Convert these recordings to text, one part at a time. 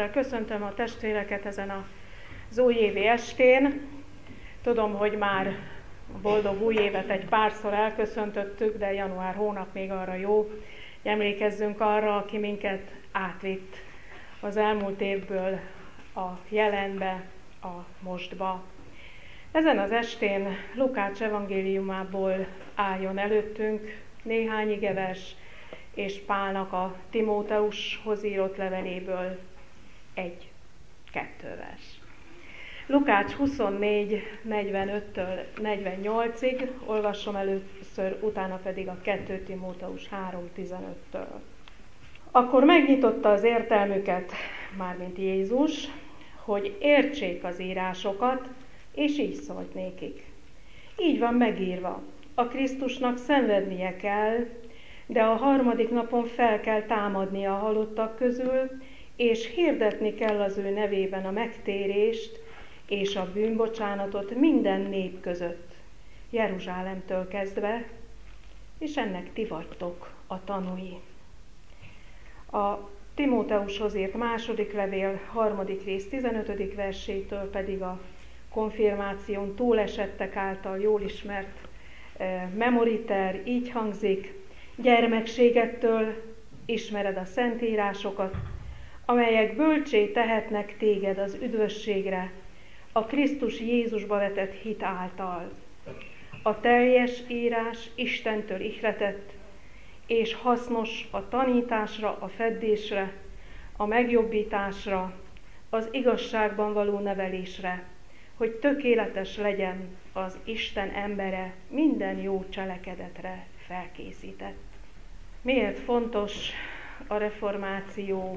Szeretettel köszöntöm a testvéreket ezen az újévi estén. Tudom, hogy már a boldog új évet egy párszor elköszöntöttük, de január hónap még arra jó, hogy emlékezzünk arra, aki minket átvitt az elmúlt évből a jelenbe, a mostba. Ezen az estén Lukács evangéliumából álljon előttünk néhány igevers, és Pálnak a Timóteushoz írott leveléből 1-2 vers. Lukács 24, 45-től 48-ig, olvasom először, utána pedig a 2 Timóteus 3-15-től. Akkor megnyitotta az értelmüket, mármint Jézus, hogy értsék az írásokat, és így szólt nékik. Így van megírva, a Krisztusnak szenvednie kell, de a harmadik napon fel kell támadnia a halottak közül, és hirdetni kell az ő nevében a megtérést és a bűnbocsánatot minden nép között, Jeruzsálemtől kezdve, és ennek ti vagytok a tanúi. A Timóteushoz írt második levél, 3. rész 15. versétől pedig a konfirmáción túlesettek által jól ismert memoriter így hangzik: gyermekségettől ismered a szentírásokat, amelyek bölcsé tehetnek téged az üdvösségre, a Krisztus Jézusba vetett hit által. A teljes írás Istentől ihletett, és hasznos a tanításra, a feddésre, a megjobbításra, az igazságban való nevelésre, hogy tökéletes legyen az Isten embere, minden jó cselekedetre felkészített. Miért fontos a reformáció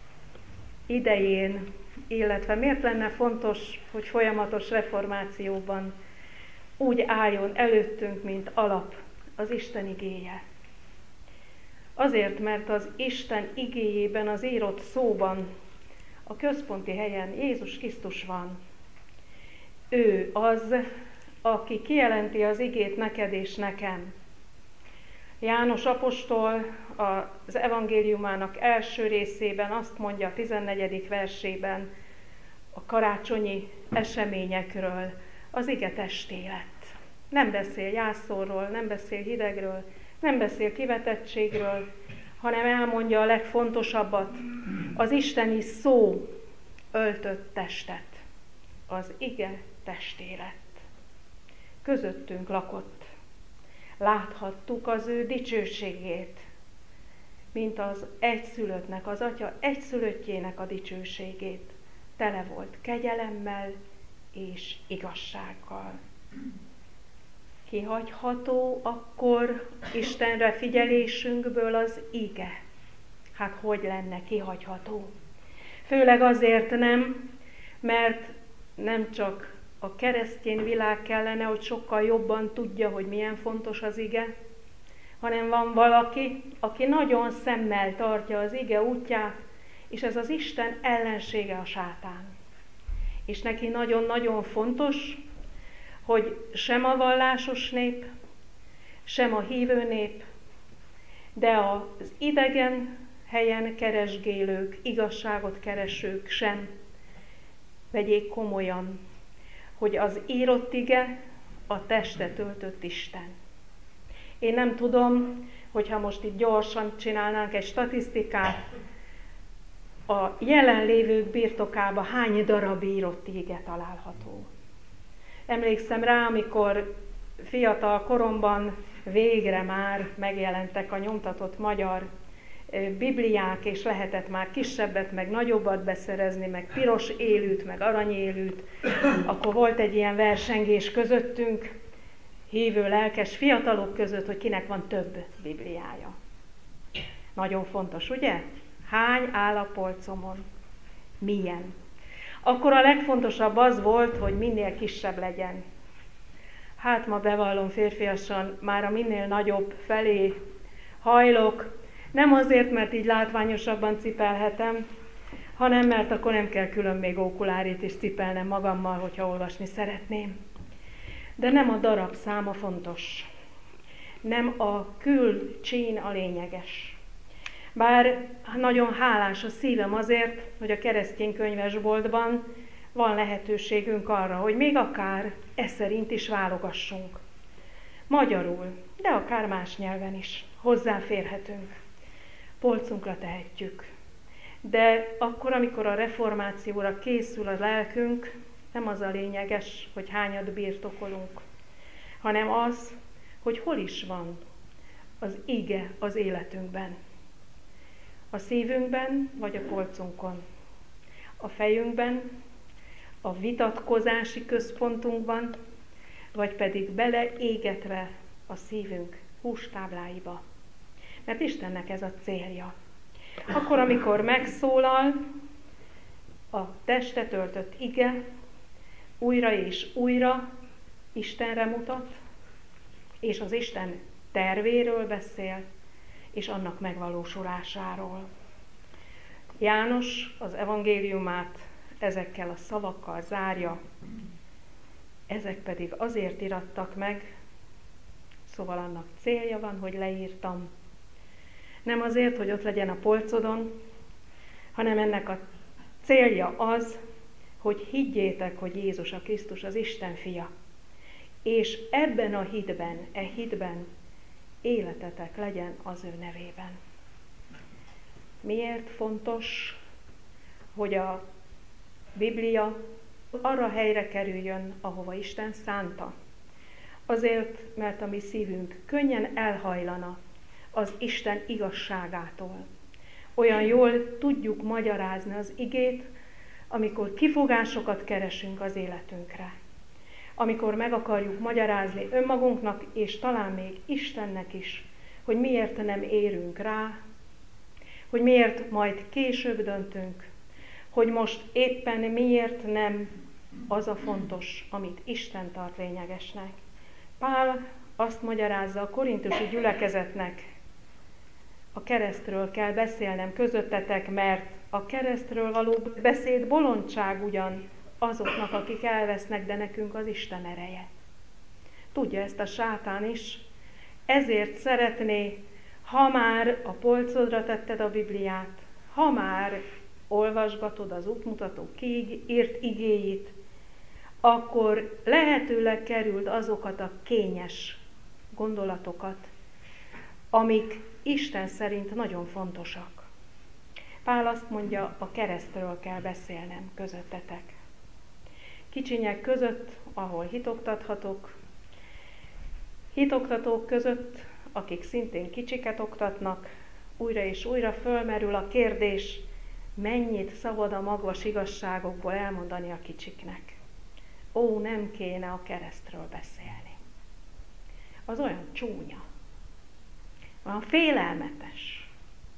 idején, illetve miért lenne fontos, hogy folyamatos reformációban úgy álljon előttünk, mint alap az Isten igéje? Azért, mert az Isten igéjében, az írott szóban, a központi helyen Jézus Krisztus van. Ő az, aki kijelenti az igét neked és nekem. János apostol az evangéliumának első részében azt mondja, a 14. versében, a karácsonyi eseményekről, az ige testé lett. Nem beszél jászorról, nem beszél hidegről, nem beszél kivetettségről, hanem elmondja a legfontosabbat, az isteni szó öltött testet. Az ige testé lett. Közöttünk lakott. Láthattuk az ő dicsőségét, mint az egyszülöttnek, az atya egyszülöttjének a dicsőségét. Tele volt kegyelemmel és igazsággal. Kihagyható akkor Istenre figyelésünkből az ige? Hát hogy lenne kihagyható? Főleg azért nem, mert nem csak a keresztény világ kellene, hogy sokkal jobban tudja, hogy milyen fontos az ige, hanem van valaki, aki nagyon szemmel tartja az ige útját, és ez az Isten ellensége, a sátán. És neki nagyon-nagyon fontos, hogy sem a vallásos nép, sem a hívő nép, de az idegen helyen keresgélők, igazságot keresők sem vegyék komolyan, hogy az írott ige a testet öltött Isten. Én nem tudom, hogyha most itt gyorsan csinálnánk egy statisztikát, a jelenlévők birtokában hány darab írott ige található. Emlékszem rá, amikor fiatal koromban végre már megjelentek a nyomtatott magyar bibliák, és lehetett már kisebbet, meg nagyobbat beszerezni, meg piros élűt, meg aranyélűt, akkor volt egy ilyen versengés közöttünk, hívő lelkes fiatalok között, hogy kinek van több bibliája. Nagyon fontos, ugye? Hány áll a polcomon? Milyen? Akkor a legfontosabb az volt, hogy minél kisebb legyen. Hát ma bevallom férfiasan, már a minél nagyobb felé hajlok, nem azért, mert így látványosabban cipelhetem, hanem mert akkor nem kell külön még okulárit is cipelnem magammal, hogyha olvasni szeretném. De nem a darab száma fontos. Nem a külcsín a lényeges. Bár nagyon hálás a szívem azért, hogy a keresztény könyvesboltban van lehetőségünk arra, hogy még akár e szerint is válogassunk. Magyarul, de akár más nyelven is hozzáférhetünk. Polcunkra tehetjük. De akkor, amikor a reformációra készül a lelkünk, nem az a lényeges, hogy hányat birtokolunk, hanem az, hogy hol is van az ige az életünkben. A szívünkben vagy a polcunkon, a fejünkben, a vitatkozási központunkban, vagy pedig beleégetve a szívünk hústábláiba. Mert Istennek ez a célja. Akkor, amikor megszólal a testet öltött ige, újra és újra Istenre mutat, és az Isten tervéről beszél, és annak megvalósulásáról. János az evangéliumát ezekkel a szavakkal zárja, ezek pedig azért irattak meg, szóval annak célja van, hogy leírtam. Nem azért, hogy ott legyen a polcodon, hanem ennek a célja az, hogy higgyétek, hogy Jézus a Krisztus az Isten fia. És ebben a hitben életetek legyen az ő nevében. Miért fontos, hogy a Biblia arra helyre kerüljön, ahova Isten szánta? Azért, mert a mi szívünk könnyen elhajlana az Isten igazságától. Olyan jól tudjuk magyarázni az igét, amikor kifogásokat keresünk az életünkre. Amikor meg akarjuk magyarázni önmagunknak, és talán még Istennek is, hogy miért nem érünk rá, hogy miért majd később döntünk, hogy most éppen miért nem az a fontos, amit Isten tart lényegesnek. Pál azt magyarázza a korintusi gyülekezetnek, a keresztről kell beszélnem közöttetek, mert a keresztről való beszéd bolondság ugyan azoknak, akik elvesznek, de nekünk az Isten ereje. Tudja ezt a sátán is, ezért szeretné, ha már a polcodra tetted a Bibliát, ha már olvasgatod az útmutató írt igéit, akkor lehetőleg kerüld azokat a kényes gondolatokat, amik Isten szerint nagyon fontosak. Pál azt mondja, a keresztről kell beszélnem közöttetek. Kicsinyek között, ahol hitoktatók között, akik szintén kicsiket oktatnak, újra és újra fölmerül a kérdés, mennyit szabad a magvas igazságokból elmondani a kicsiknek. Ó, nem kéne a keresztről beszélni. Az olyan csúnya, olyan félelmetes.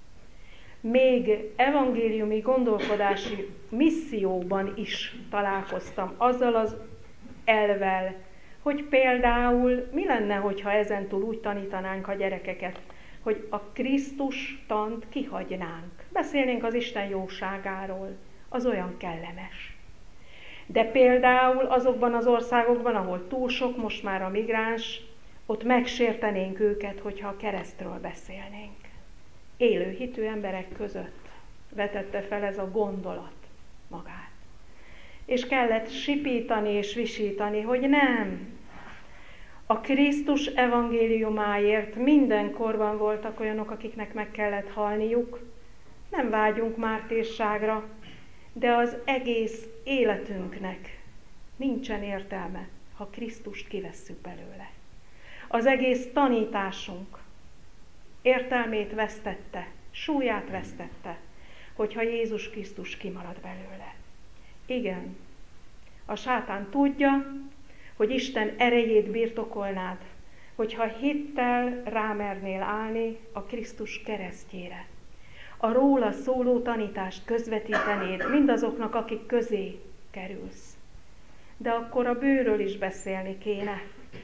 Még evangéliumi gondolkodási misszióban is találkoztam azzal az elvvel, hogy például mi lenne, hogyha ezentúl úgy tanítanánk a gyerekeket, hogy a Krisztus tant kihagynánk. Beszélnénk az Isten jóságáról, az olyan kellemes. De például azokban az országokban, ahol túl sok most már a migráns, ott megsértenénk őket, hogyha a keresztről beszélnénk. Élő hitű emberek között vetette fel ez a gondolat magát. És kellett sipítani és visítani, hogy nem. A Krisztus evangéliumáért mindenkorban voltak olyanok, akiknek meg kellett halniuk. Nem vágyunk mártírságra, de az egész életünknek nincsen értelme, ha Krisztust kivesszük belőle. Az egész tanításunk értelmét vesztette, súlyát vesztette, hogyha Jézus Krisztus kimarad belőle. Igen, a sátán tudja, hogy Isten erejét birtokolnád, hogyha hittel rámernél állni a Krisztus keresztjére. A róla szóló tanítást közvetítenéd mindazoknak, akik közé kerülsz. De akkor a bőről is beszélni kéne.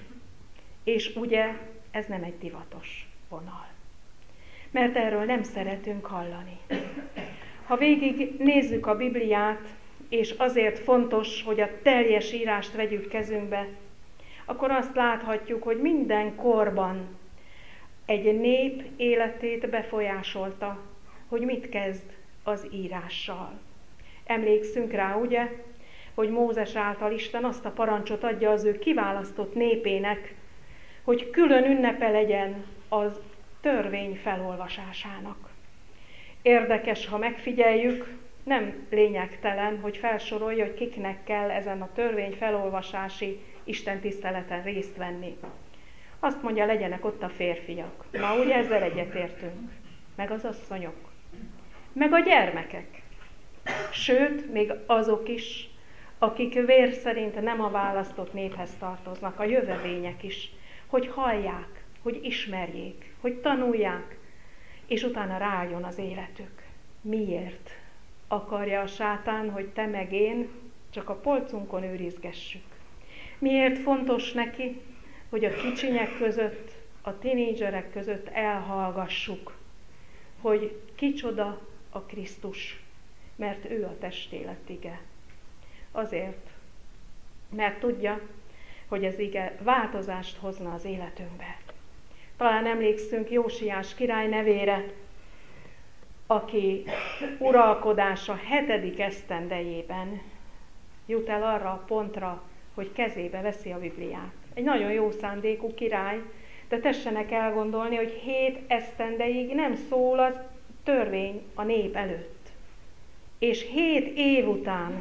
És ugye ez nem egy divatos vonal. Mert erről nem szeretünk hallani. Ha végig nézzük a Bibliát, és azért fontos, hogy a teljes írást vegyük kezünkbe, akkor azt láthatjuk, hogy minden korban egy nép életét befolyásolta hogy mit kezd az írással. Emlékszünk rá, ugye, hogy Mózes által Isten azt a parancsot adja az ő kiválasztott népének, hogy külön ünnepe legyen az törvény felolvasásának. Érdekes, ha megfigyeljük, nem lényegtelen, hogy felsorolja, hogy kiknek kell ezen a törvény felolvasási istentiszteleten részt venni. Azt mondja, legyenek ott a férfiak. Na, ugye ezzel egyetértünk. Meg az asszonyok. Meg a gyermekek. Sőt, még azok is, akik vér szerint nem a választott néphez tartoznak, a jövevények is, hogy hallják, hogy ismerjék, hogy tanulják, és utána rájön az életük. Miért akarja a sátán, hogy te meg én csak a polcunkon őrizgessük? Miért fontos neki, hogy a kicsinyek között, a tinédzserek között elhallgassuk, hogy kicsoda a Krisztus, mert ő a testélet ige. Azért, mert tudja, hogy az ige változást hozna az életünkbe. Talán emlékszünk Jósiás király nevére, aki uralkodása 7. esztendejében jut el arra a pontra, hogy kezébe veszi a Bibliát. Egy nagyon jó szándékú király, de tessenek elgondolni, hogy 7 esztendeig nem szól az törvény a nép előtt. És 7 év után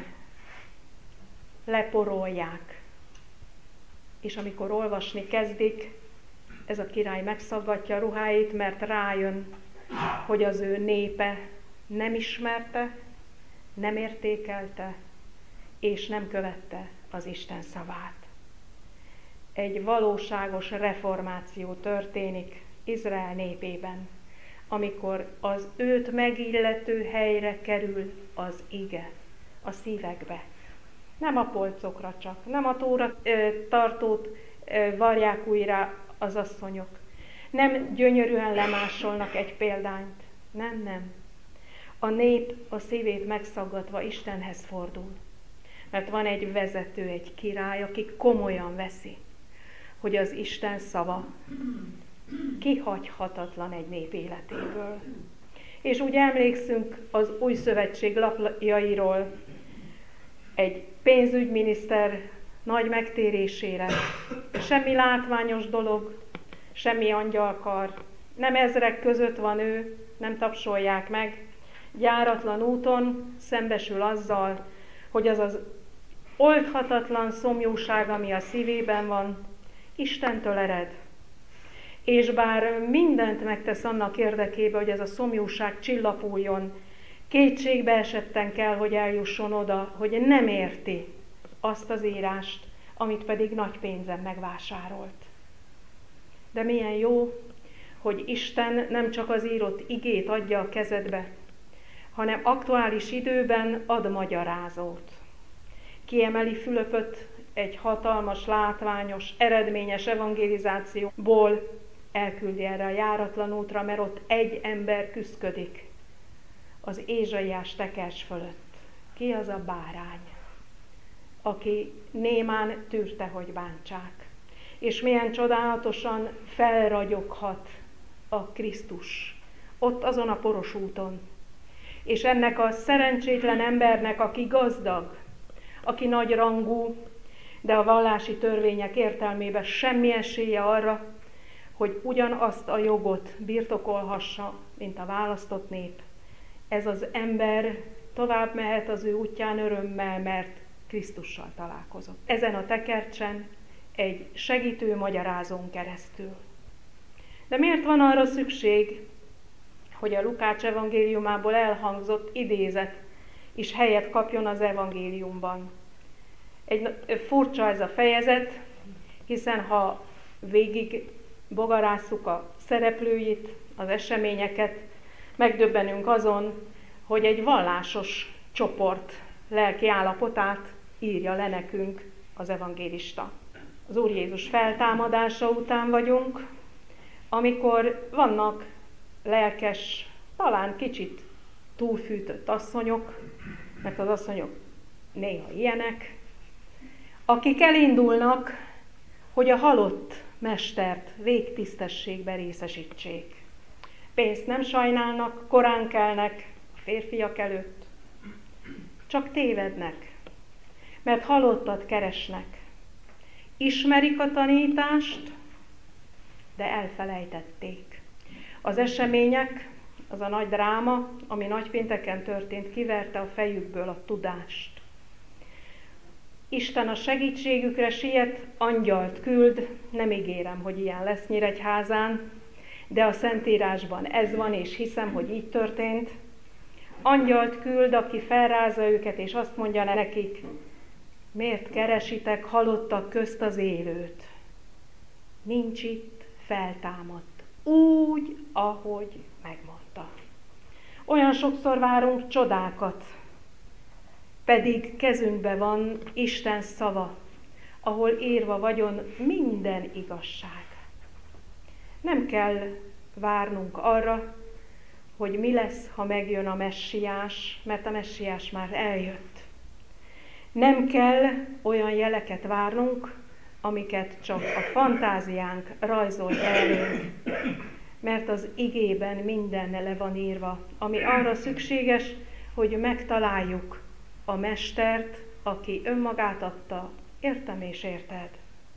leporolják. És amikor olvasni kezdik, ez a király megszaggatja a ruháit, mert rájön, hogy az ő népe nem ismerte, nem értékelte, és nem követte az Isten szavát. Egy valóságos reformáció történik Izrael népében, amikor az őt megillető helyre kerül az ige a szívekbe. Nem a polcokra csak, nem a tóra tartót varják újra az asszonyok. Nem gyönyörűen lemásolnak egy példányt. Nem. A nép a szívét megszaggatva Istenhez fordul. Mert van egy vezető, egy király, aki komolyan veszi, hogy az Isten szava kihagyhatatlan egy nép életéből. És úgy emlékszünk az Új Szövetség lapjairól egy pénzügyminiszter nagy megtérésére. Semmi látványos dolog, semmi angyalkar, nem ezrek között van ő, nem tapsolják meg. Gyáratlan úton szembesül azzal, hogy az az oldhatatlan szomjúság, ami a szívében van, Istentől ered. És bár mindent megtesz annak érdekében, hogy ez a szomjúság csillapuljon, kétségbe esetten kell, hogy eljusson oda, hogy nem érti azt az írást, amit pedig nagy pénzen megvásárolt. De milyen jó, hogy Isten nem csak az írott igét adja a kezedbe, hanem aktuális időben ad magyarázót. Kiemeli Fülöpöt egy hatalmas, látványos, eredményes evangelizációból, elküldi erre a járatlan útra, mert ott egy ember küszködik az Ézsaiás tekercs fölött. Ki az a bárány, aki némán tűrte, hogy bántsák. És milyen csodálatosan felragyoghat a Krisztus ott azon a poros úton. És ennek a szerencsétlen embernek, aki gazdag, aki nagy rangú, de a vallási törvények értelmében semmi esélye arra, hogy ugyanazt a jogot birtokolhassa, mint a választott nép. Ez az ember tovább mehet az ő útján örömmel, mert Krisztussal találkozott. Ezen a tekercsen egy segítő magyarázón keresztül. De miért van arra szükség, hogy a Lukács evangéliumából elhangzott idézet is helyet kapjon az evangéliumban? Furcsa ez a fejezet, hiszen ha végig bogarásszuk a szereplőit, az eseményeket, megdöbbenünk azon, hogy egy vallásos csoport lelki állapotát írja le nekünk az evangélista. Az Úr Jézus feltámadása után vagyunk, amikor vannak lelkes, talán kicsit túlfűtött asszonyok, mert az asszonyok néha ilyenek, akik elindulnak, hogy a halott mestert végtisztességbe részesítsék. pénzt nem sajnálnak, korán kelnek a férfiak előtt. Csak tévednek, mert halottat keresnek. Ismerik a tanítást, de elfelejtették. Az események, az a nagy dráma, ami nagypénteken történt, kiverte a fejükből a tudást. Isten a segítségükre siet, angyalt küld, nem ígérem, hogy ilyen lesz Nyíregyházán, de a Szentírásban ez van, és hiszem, hogy így történt. Angyalt küld, aki felrázza őket, és azt mondja nekik, miért keresitek halottak közt az élőt? Nincs itt, feltámadt, úgy, ahogy megmondta. Olyan sokszor várunk csodákat, pedig kezünkben van Isten szava, ahol írva vagyon minden igazság. Nem kell várnunk arra, hogy mi lesz, ha megjön a messiás, mert a messiás már eljött. Nem kell olyan jeleket várnunk, amiket csak a fantáziánk rajzol elő, mert az igében minden le van írva, ami arra szükséges, hogy megtaláljuk a mestert, aki önmagát adta, értem és érted.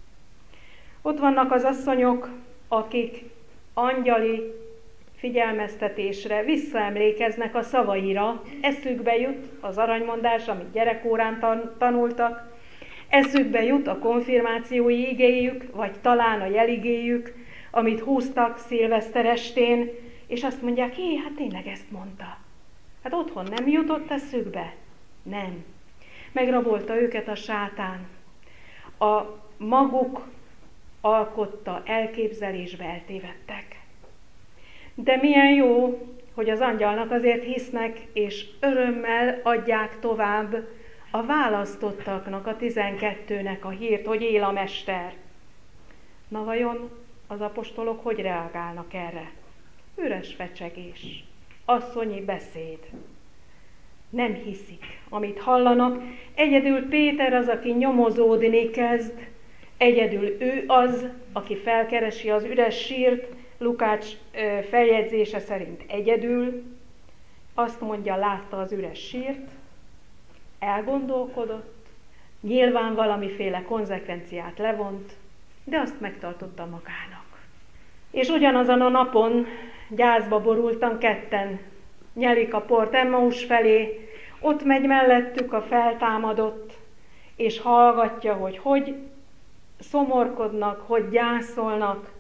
Ott vannak az asszonyok, akik angyali figyelmeztetésre visszaemlékeznek a szavaira, eszükbe jut az aranymondás, amit gyerekórán tanultak, eszükbe jut a konfirmációi igéjük, vagy talán a jeligéjük, amit húztak szilveszter estén, és azt mondják, hát tényleg ezt mondta. Hát otthon nem jutott eszükbe? Nem. Megrabolta őket a sátán. A maguk alkotta elképzelésbe eltévedtek. De milyen jó, hogy az angyalnak azért hisznek, és örömmel adják tovább a választottaknak, a 12-nek a hírt, hogy él a mester. Na vajon az apostolok hogy reagálnak erre? Üres fecsegés, asszonyi beszéd. Nem hiszik, amit hallanak. Egyedül Péter az, aki nyomozódni kezd. Egyedül ő az, aki felkeresi az üres sírt, Lukács feljegyzése szerint egyedül. Azt mondja, látta az üres sírt, elgondolkodott, nyilván valamiféle konzekvenciát levont, de azt megtartotta magának. És ugyanazon a napon gyászba borultan ketten, nyelik a port Emmaus felé, ott megy mellettük a feltámadott, és hallgatja, hogy szomorkodnak, hogy gyászolnak.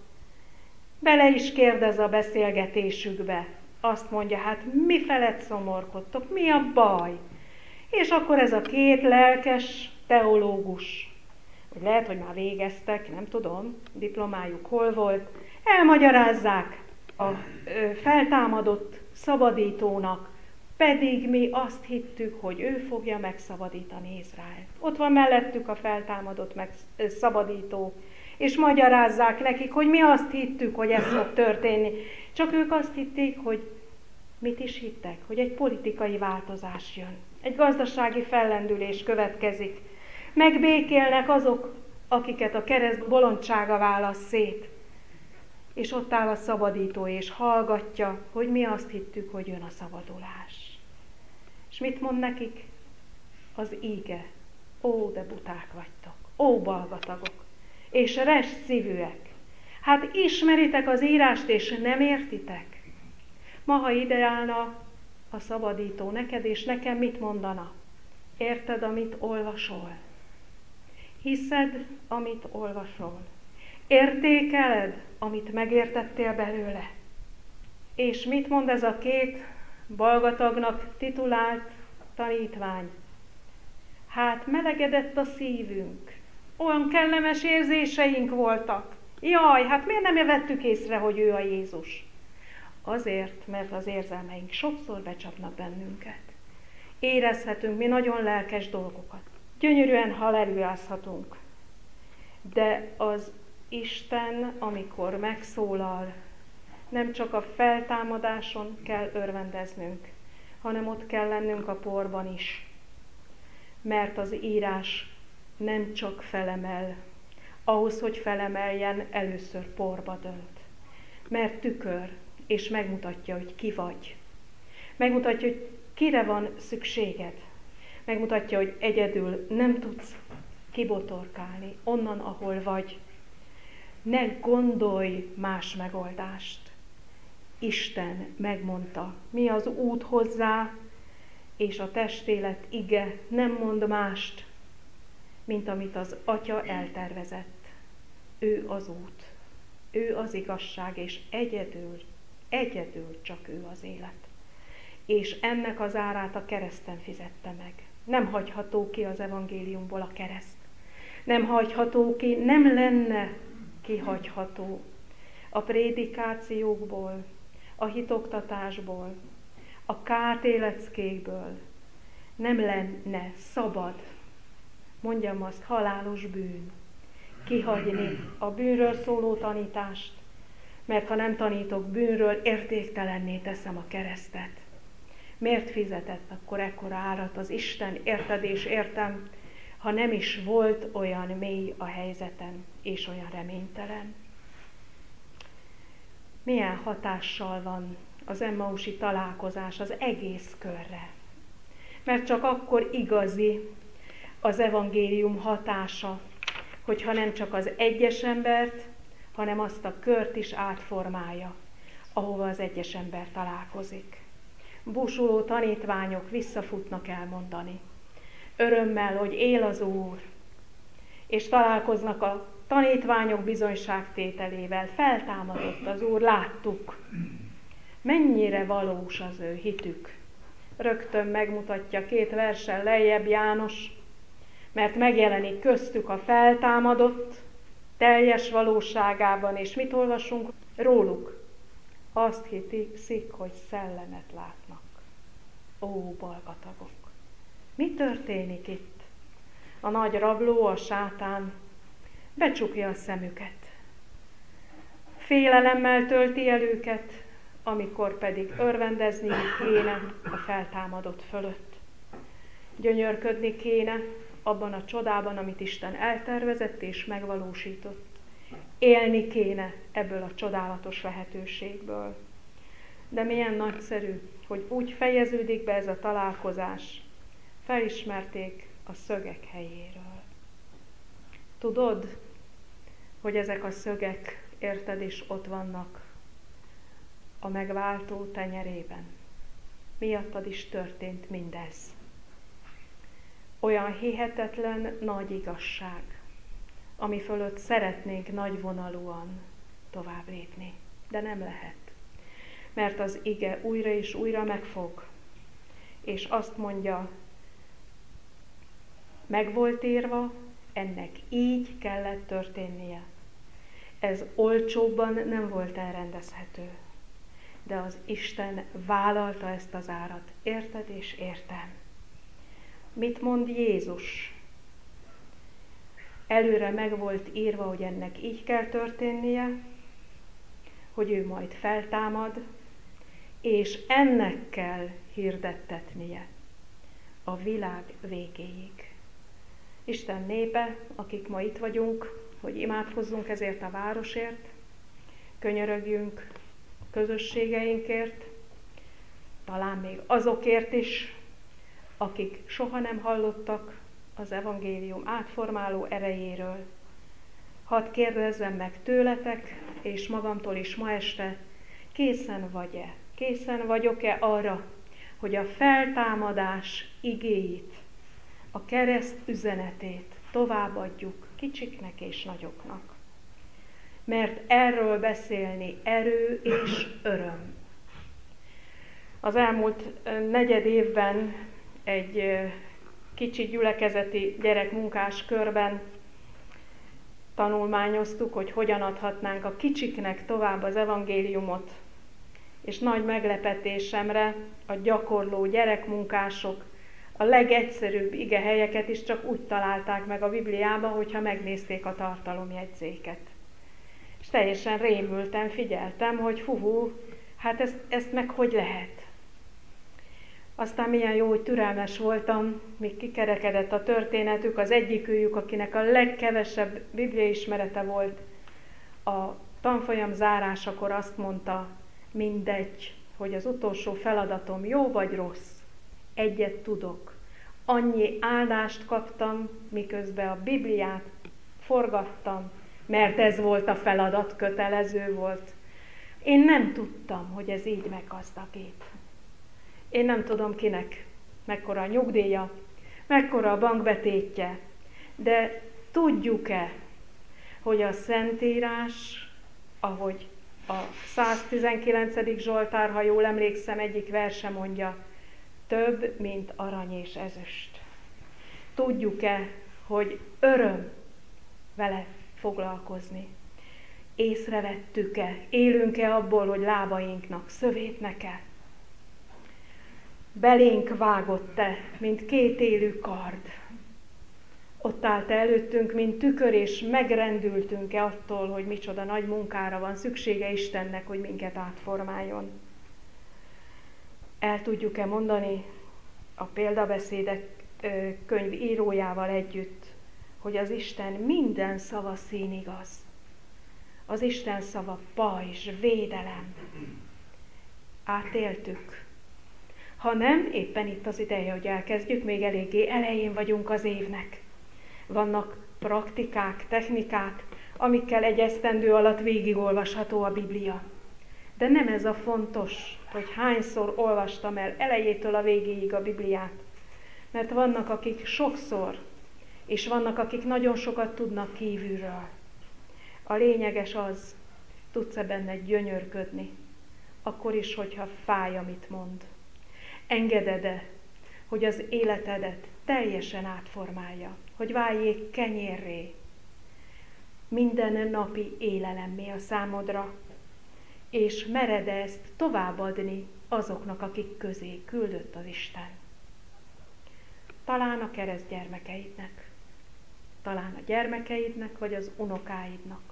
Bele is kérdez a beszélgetésükbe. Azt mondja, hát mi felett szomorkodtok, mi a baj? És akkor ez a két lelkes teológus, vagy lehet, hogy már végeztek, nem tudom, diplomájuk hol volt, elmagyarázzák a feltámadott szabadítónak, pedig mi azt hittük, hogy ő fogja megszabadítani Izraelt. Ott van mellettük a feltámadott szabadító, és magyarázzák nekik, hogy mi azt hittük, hogy ez fog történni. Csak ők azt hitték, hogy mit is hittek, hogy egy politikai változás jön. Egy gazdasági fellendülés következik. Megbékélnek azok, akiket a kereszt bolondsága választ szét. És ott áll a szabadító, és hallgatja, hogy mi azt hittük, hogy jön a szabadulás. És mit mond nekik? Az íge. Ó, de buták vagytok. Ó, balgatagok. És res szívűek. Hát ismeritek az írást, és nem értitek? Ma, ha ide állna a szabadító neked, és nekem mit mondana? Érted, amit olvasol? Hiszed, amit olvasol? Értékeled, amit megértettél belőle? És mit mond ez a két balgatagnak titulált tanítvány? Hát melegedett a szívünk, olyan kellemes érzéseink voltak. Jaj, hát miért nem vettük észre, hogy ő a Jézus? Azért, mert az érzelmeink sokszor becsapnak bennünket. Érezhetünk mi nagyon lelkes dolgokat. Gyönyörűen hallelujázhatunk. De az Isten, amikor megszólal, nem csak a feltámadáson kell örvendeznünk, hanem ott kell lennünk a porban is. Mert az írás nem csak felemel, ahhoz, hogy felemeljen, először porba dönt. Mert tükör, és megmutatja, hogy ki vagy. Megmutatja, hogy kire van szükséged. Megmutatja, hogy egyedül nem tudsz kibotorkálni onnan, ahol vagy. Ne gondolj más megoldást. Isten megmondta, mi az út hozzá, és a testélet ige nem mond mást, mint amit az Atya eltervezett. Ő az út, ő az igazság, és egyedül csak ő az élet. És ennek az árát a kereszten fizette meg. Nem hagyható ki az evangéliumból a kereszt. Nem hagyható ki, nem lenne kihagyható a prédikációkból, a hitoktatásból, a kátéleckékből. Nem lenne szabad, mondjam azt, halálos bűn, kihagyni a bűnről szóló tanítást, mert ha nem tanítok bűnről, értéktelenné teszem a keresztet. Miért fizetett akkor ekkora árat az Isten, érted és értem, ha nem is volt olyan mély a helyzetem, és olyan reménytelen? Milyen hatással van az emmausi találkozás az egész körre? Mert csak akkor igazi az evangélium hatása, hogyha nem csak az egyes embert, hanem azt a kört is átformálja, ahova az egyes ember találkozik. Búsuló tanítványok visszafutnak elmondani örömmel, hogy él az Úr, és találkoznak a tanítványok bizonyságtételével. Feltámadott az Úr, láttuk. Mennyire valós az ő hitük. Rögtön megmutatja 2 verssel lejjebb János, mert megjelenik köztük a feltámadott, teljes valóságában, és mit olvasunk róluk? Azt hiszik, hogy szellemet látnak. Ó, balgatagok! Mi történik itt? A nagy rabló, a sátán becsukja a szemüket. Félelemmel tölti el őket, amikor pedig örvendezni kéne a feltámadott fölött. Gyönyörködni kéne abban a csodában, amit Isten eltervezett és megvalósított. Élni kéne ebből a csodálatos lehetőségből. De milyen nagyszerű, hogy úgy fejeződik be ez a találkozás. Felismerték a szögek helyéről. Tudod, hogy ezek a szögek, érted, is ott vannak a megváltó tenyerében. Miattad is történt mindez. Olyan hihetetlen nagy igazság, ami fölött szeretnénk nagyvonalúan tovább lépni, de nem lehet. Mert az ige újra és újra megfog, és azt mondja, meg volt írva, ennek így kellett történnie. Ez olcsóbban nem volt elrendezhető, de az Isten vállalta ezt az árat. Érted és értem. Mit mond Jézus? Előre meg volt írva, hogy ennek így kell történnie, hogy ő majd feltámad, és ennek kell hirdettetnie a világ végéig. Isten népe, akik ma itt vagyunk, hogy imádkozzunk ezért a városért, könyörögjünk a közösségeinkért, talán még azokért is, akik soha nem hallottak az evangélium átformáló erejéről. Hadd kérdezzem meg tőletek, és magamtól is ma este, készen vagy-e? Készen vagyok-e arra, hogy a feltámadás igéit, a kereszt üzenetét továbbadjuk kicsiknek és nagyoknak? Mert erről beszélni erő és öröm. Az elmúlt 4 évben egy kicsi gyülekezeti gyerekmunkás körben tanulmányoztuk, hogy hogyan adhatnánk a kicsiknek tovább az evangéliumot, és nagy meglepetésemre a gyakorló gyerekmunkások a legegyszerűbb igehelyeket is csak úgy találták meg a Bibliában, hogyha megnézték a tartalomjegyzéket. És teljesen rémülten figyeltem, hogy hát ezt meg hogy lehet? Aztán milyen jó, hogy türelmes voltam, míg kikerekedett a történetük, az egyikőjük, akinek a legkevesebb bibliaismerete volt, a tanfolyam zárásakor azt mondta, Mindegy, hogy az utolsó feladatom jó vagy rossz. Egyet tudok. Annyi áldást kaptam, miközben a Bibliát forgattam, mert ez volt a feladat, kötelező volt. Én nem tudtam, hogy ez így meggazdagít. Én nem tudom kinek, mekkora a nyugdíja, mekkora a bankbetétje, de tudjuk-e, hogy a Szentírás, ahogy a 119. Zsoltár, ha jól emlékszem, egyik verse mondja, több, mint arany és ezüst. Tudjuk-e, hogy öröm vele foglalkozni? Észrevettük-e? Élünk-e abból, hogy lábainknak szövétnek-e? Belénk vágott-e, mint kétélű kard? Ott állt előttünk, mint tükör, és megrendültünk-e attól, hogy micsoda nagy munkára van szüksége Istennek, hogy minket átformáljon? El tudjuk-e mondani a példabeszédek könyv írójával együtt, hogy az Isten minden szava színigaz. Az Isten szava pajzs, védelem. Átéltük. Ha nem, éppen itt az ideje, hogy elkezdjük, még eléggé elején vagyunk az évnek. Vannak praktikák, technikák, amikkel egy esztendő alatt végigolvasható a Biblia. De nem ez a fontos, hogy hányszor olvastam el elejétől a végéig a Bibliát. Mert vannak, akik sokszor, és vannak, akik nagyon sokat tudnak kívülről. A lényeges az, tudsz-e benne gyönyörködni, akkor is, hogyha fáj, amit mond. Engeded-e, hogy az életedet teljesen átformálja, hogy váljék kenyérré, minden napi élelemmé a számodra, és mered ezt továbbadni azoknak, akik közé küldött az Isten. Talán a keresztgyermekeidnek, talán a gyermekeidnek, vagy az unokáidnak.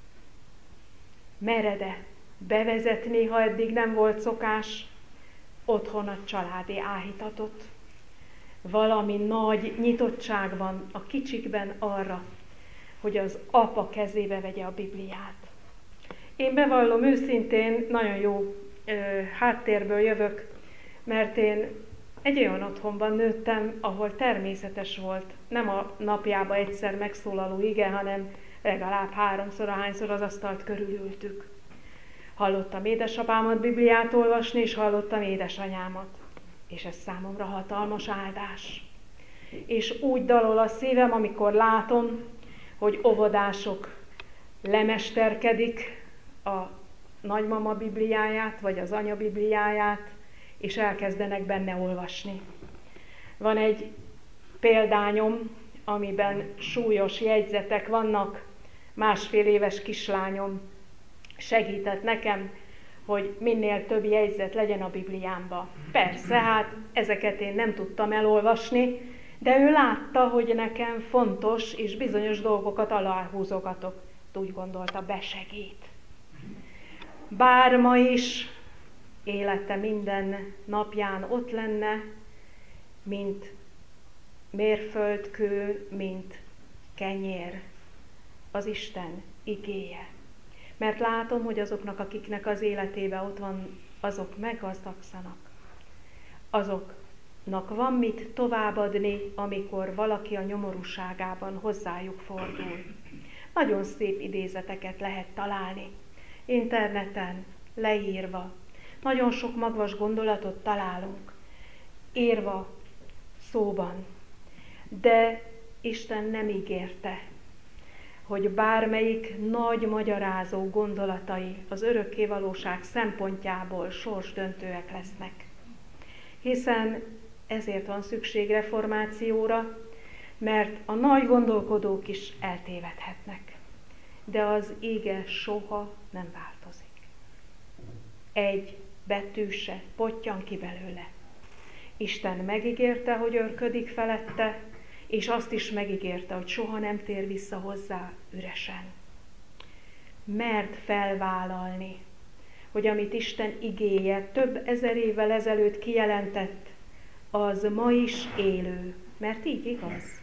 Mered-e bevezetni, ha eddig nem volt szokás, otthon a családi áhítatot? Valami nagy nyitottság van a kicsikben arra, hogy az apa kezébe vegye a Bibliát. Én bevallom őszintén, nagyon jó háttérből jövök, mert én egy olyan otthonban nőttem, ahol természetes volt, nem a napjában egyszer megszólaló ige, hanem legalább 3-szor, ahányszor az asztalt körülültük. Hallottam édesapámat Bibliát olvasni, és hallottam édesanyámat. És ez számomra hatalmas áldás. És úgy dalol a szívem, amikor látom, hogy óvodások lemesterkedik a nagymama Bibliáját, vagy az anya Bibliáját, és elkezdenek benne olvasni. Van egy példányom, amiben súlyos jegyzetek vannak, 1,5 éves kislányom segített nekem, hogy minél több jegyzet legyen a Bibliámba. Persze, hát ezeket én nem tudtam elolvasni, de ő látta, hogy nekem fontos, és bizonyos dolgokat aláhúzogatok. Úgy gondolta, besegít. Bár ma is élete minden napján ott lenne, mint mérföldkő, mint kenyér, az Isten igéje. Mert látom, hogy azoknak, akiknek az életében ott van, azok meggazdagszanak. Azoknak van mit továbbadni, amikor valaki a nyomorúságában hozzájuk fordul. Nagyon szép idézeteket lehet találni. Interneten, leírva. Nagyon sok magvas gondolatot találunk. Írva, szóban. De Isten nem ígérte, hogy bármelyik nagy magyarázó gondolatai az örökké valóság szempontjából sorsdöntőek lesznek. Hiszen ezért van szükség reformációra, mert a nagy gondolkodók is eltévedhetnek. De az ige soha nem változik. Egy betű se pottyan ki belőle. Isten megígérte, hogy őrködik felette, és azt is megígérte, hogy soha nem tér vissza hozzá üresen. Merd felvállalni, hogy amit Isten igéje több ezer évvel ezelőtt kijelentett, az ma is élő, mert így igaz.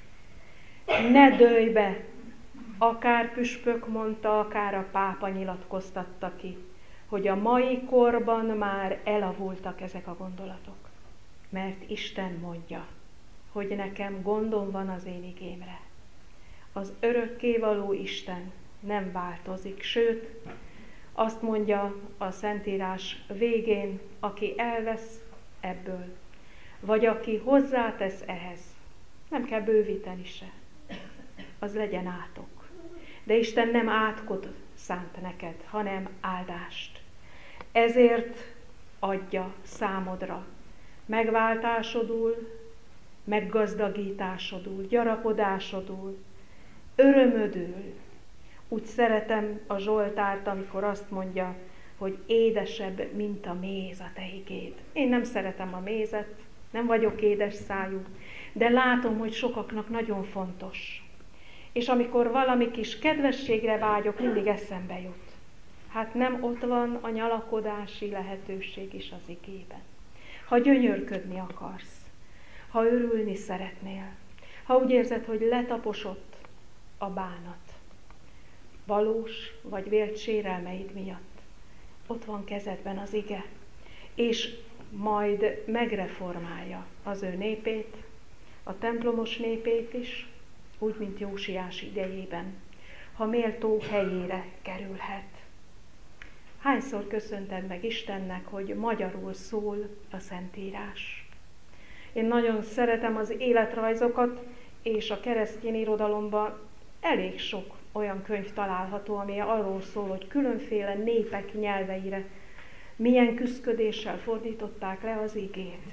Ne dőlj be, akár püspök mondta, akár a pápa nyilatkoztatta ki. hogy a mai korban már elavultak ezek a gondolatok. Mert Isten mondja, hogy nekem gondom van az én igémre. Az örökkévaló Isten nem változik, sőt, azt mondja a Szentírás végén, aki elvesz ebből, vagy aki hozzátesz ehhez, nem kell bővíteni se, az legyen átok. De Isten nem átkot szánt neked, hanem áldást. Ezért adja számodra megváltásodul, meggazdagításodul, gyarapodásodul, örömödül. Úgy szeretem a Zsoltárt, amikor azt mondja, hogy édesebb, mint a méz a te igéd. Én nem szeretem a mézet, nem vagyok édes szájú, de látom, hogy sokaknak nagyon fontos. És amikor valami kis kedvességre vágyok, mindig eszembe jut. Hát nem ott van a nyalakodási lehetőség is az igében. Ha gyönyörködni akarsz, ha örülni szeretnél, ha úgy érzed, hogy letaposott a bánat, valós vagy vélt sérelmeid miatt, ott van kezedben az ige, és majd megreformálja az ő népét, a templomos népét is, úgy, mint Jósiás idejében, ha méltó helyére kerülhet. Hányszor köszönted meg Istennek, hogy magyarul szól a Szentírás? Én nagyon szeretem az életrajzokat, és a keresztény irodalomban elég sok olyan könyv található, ami arról szól, hogy különféle népek nyelveire milyen küszködéssel fordították le az igét.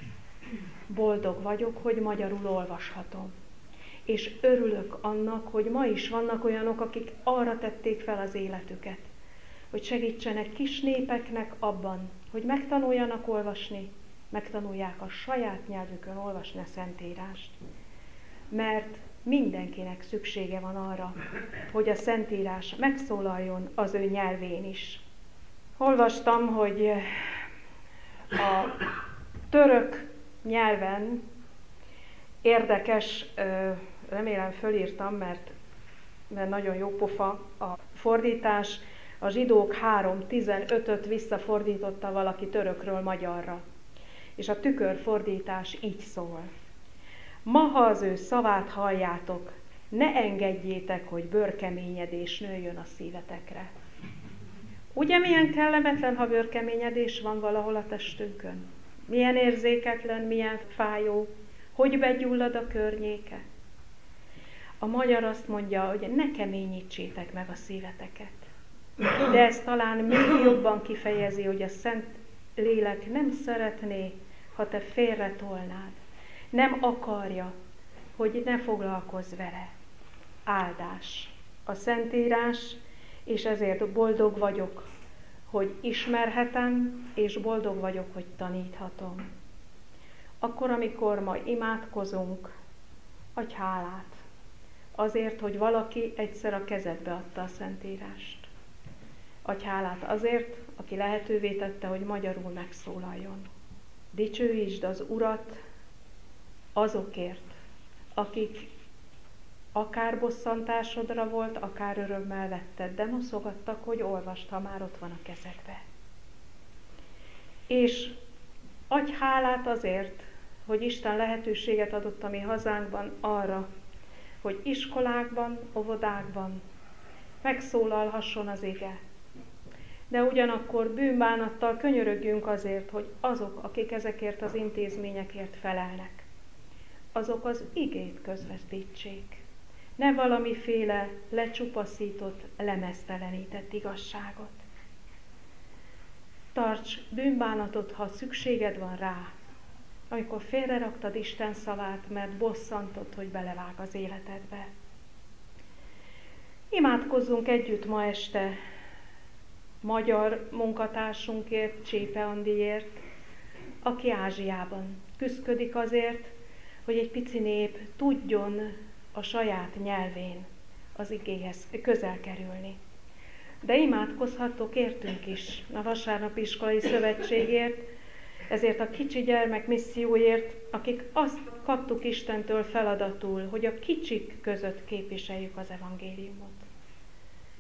Boldog vagyok, hogy magyarul olvashatom. És örülök annak, hogy ma is vannak olyanok, akik arra tették fel az életüket, hogy segítsenek kis népeknek abban, hogy megtanuljanak olvasni, megtanulják a saját nyelvükön olvasni a Szentírást. Mert mindenkinek szüksége van arra, hogy a Szentírás megszólaljon az ő nyelvén is. Olvastam, hogy a török nyelven érdekes, remélem fölírtam, mert nagyon jó pofa a fordítás, a Zsidók 3:15-öt visszafordította valaki törökről magyarra. És a tükörfordítás így szól. Ma, ha az ő szavát halljátok, ne engedjétek, hogy bőrkeményedés nőjön a szívetekre. Ugye milyen kellemetlen, ha bőrkeményedés van valahol a testünkön? Milyen érzéketlen, milyen fájó, hogy begyullad a környéke? A magyar azt mondja, hogy ne keményítsétek meg a szíveteket. De ez talán még jobban kifejezi, hogy a Szent Lélek nem szeretné, ha te félretolnád. Nem akarja, hogy ne foglalkozz vele. Áldás a Szentírás, és ezért boldog vagyok, hogy ismerhetem, és boldog vagyok, hogy taníthatom. Akkor, amikor ma imádkozunk, adj hálát azért, hogy valaki egyszer a kezedbe adta a Szentírást. Adj hálát azért, aki lehetővé tette, hogy magyarul megszólaljon. Dicsőítsd az Urat azokért, akik akár bosszantásodra volt, akár örömmel vetted, de noszogattak, hogy olvasd, ha már ott van a kezedbe. És adj hálát azért, hogy Isten lehetőséget adott a mi hazánkban arra, hogy iskolákban, óvodákban megszólalhasson az ige. De ugyanakkor bűnbánattal könyörögjünk azért, hogy azok, akik ezekért az intézményekért felelnek, azok az igét közvetítsék. Ne valamiféle lecsupaszított, lemeztelenített igazságot. Tarts bűnbánatot, ha szükséged van rá, amikor félreraktad Isten szavát, mert bosszantod, hogy belevág az életedbe. Imádkozzunk együtt ma este magyar munkatársunkért, Csépe Andiért, aki Ázsiában küszködik azért, hogy egy pici nép tudjon a saját nyelvén az igéhez közel kerülni. De imádkozhattok értünk is a Vasárnapi Iskolai Szövetségért, ezért a kicsi gyermek misszióért, akik azt kaptuk Istentől feladatul, hogy a kicsik között képviseljük az evangéliumot.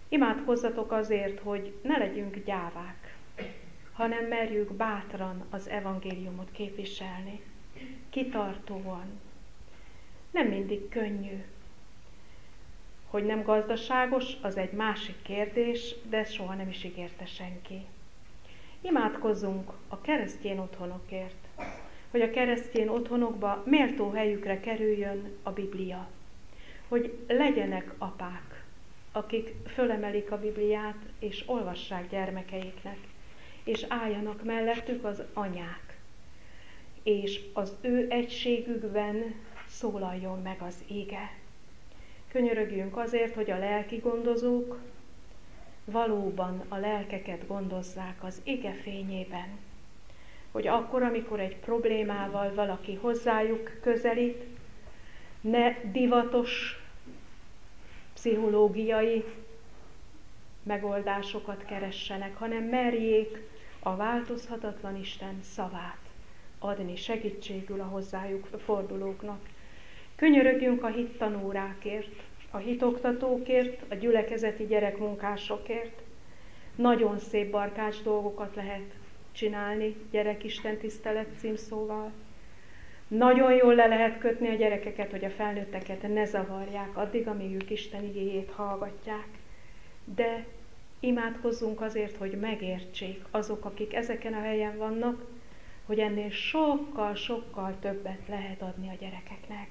Imádkozzatok azért, hogy ne legyünk gyávák, hanem merjük bátran az evangéliumot képviselni, kitartóan. Nem mindig könnyű. Hogy nem gazdaságos, az egy másik kérdés, de soha nem is ígérte senki. Imádkozzunk a keresztény otthonokért, hogy a keresztény otthonokba méltó helyükre kerüljön a Biblia, hogy legyenek apák, akik fölemelik a Bibliát és olvassák gyermekeiknek, és álljanak mellettük az anyák, és az ő egységükben szólaljon meg az ige. Könyörögjünk azért, hogy a lelki gondozók valóban a lelkeket gondozzák az ige fényében, hogy akkor, amikor egy problémával valaki hozzájuk közelít, ne divatos pszichológiai megoldásokat keressenek, hanem merjék a változhatatlan Isten szavát adni segítségül a hozzájuk fordulóknak. Könyörögjünk a hittanórákért, a hitoktatókért, a gyülekezeti gyerekmunkásokért. Nagyon szép barkács dolgokat lehet csinálni gyerekisten tisztelet címszóval. Nagyon jól le lehet kötni a gyerekeket, hogy a felnőtteket ne zavarják addig, amíg ők Isten igéjét hallgatják. De imádkozzunk azért, hogy megértsék azok, akik ezeken a helyen vannak, hogy ennél sokkal többet lehet adni a gyerekeknek.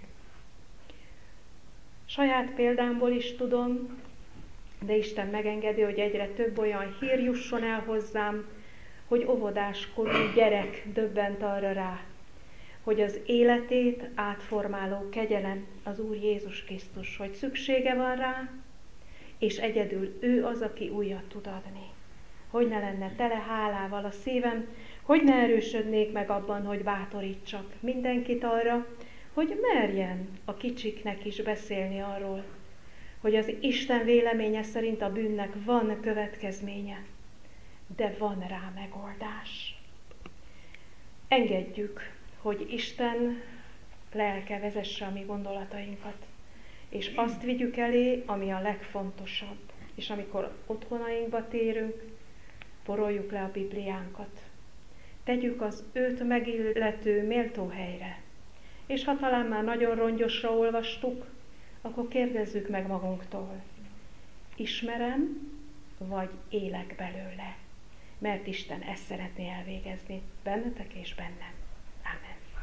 Saját példámból is tudom, de Isten megengedi, hogy egyre több olyan hír jusson el hozzám, hogy óvodáskorú gyerek döbbent arra rá, hogy az életét átformáló kegyelem az Úr Jézus Krisztus, hogy szüksége van rá, és egyedül ő az, aki újat tud adni. Hogy ne lenne tele hálával a szívem, hogy ne erősödnék meg abban, hogy bátorítsak mindenkit arra, hogy merjen a kicsiknek is beszélni arról, hogy az Isten véleménye szerint a bűnnek van következménye, de van rá megoldás. Engedjük, hogy Isten lelke vezesse a mi gondolatainkat, és azt vigyük elé, ami a legfontosabb. És amikor otthonainkba térünk, poroljuk le a Bibliánkat. Tegyük az őt megillető méltó helyre. És ha talán már nagyon rongyosra olvastuk, akkor kérdezzük meg magunktól, ismerem, vagy élek belőle? Mert Isten ezt szeretné elvégezni bennetek és bennem.